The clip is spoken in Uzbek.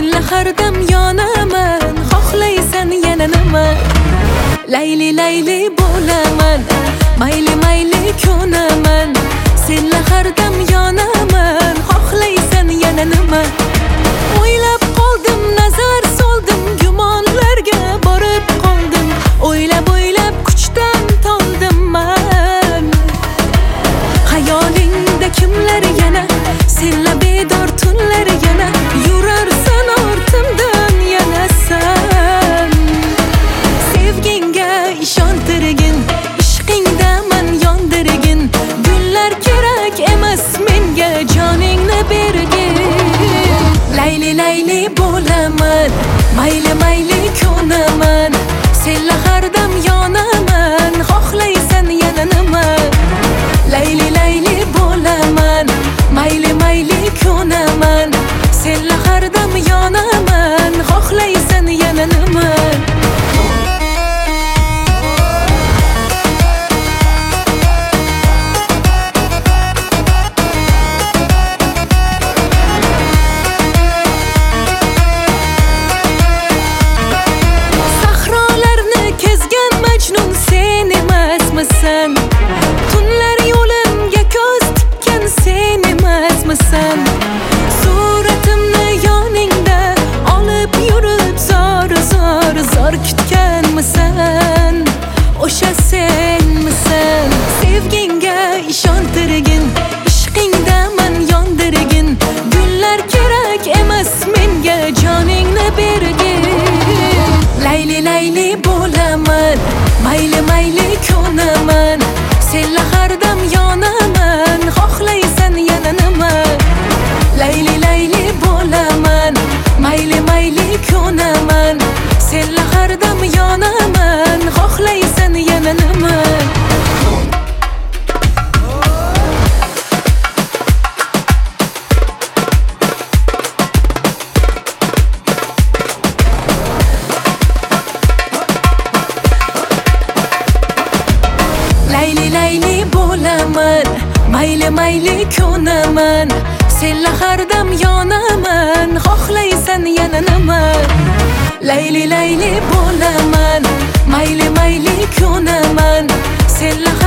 senla har dam yonaman, xohlaysan yana nima? Layli layli bo'laman, mayli mayli ko'naman, senla har dam yonaman, xohlaysan yana nima? O'ylab qoldim, nazar soldim, gumonlarga borib qoldim, o'ylab kuchdan toldim man. Xayolingda kimlar yana, senla bedor tunlar yana, yurarsan ortimdan yanasan. Sevginga ishontirgin, ishqingda man yondirgin, gullar kerak emas menga, joningni bergin. Layli layli bo'laman, mayli mayli ko'naman, senla har dam yonaman, xohlaysan yana nima? Layli layli bo'laman, mayli mayli ko'naman, senla har dam yonaman, xohlaysan yana nima? Sen emasmisan? Tunlar yo'limga ko'z tikkan sen emasmisan? Suratimni yoningda olib yurib zor kutganmisan? O'sha senmisan? Sevginga ishontirgin, ishqingda man yondirgin, gullar kerak emas menga, joningni bergin. Layli layli bo'laman, mayli mayli ko'naman, senla har dam yonaman, xohlaysan yana nima? Layli layli bo'laman, mayli mayli ko'naman, senla har dam yonaman, xohlaysan yana nima? Layli layli bo'laman, mayli mayli ko'naman, senla har dam yonaman, xohlaysan yana nima? Layli layli bo'laman, mayli mayli ko'naman, senla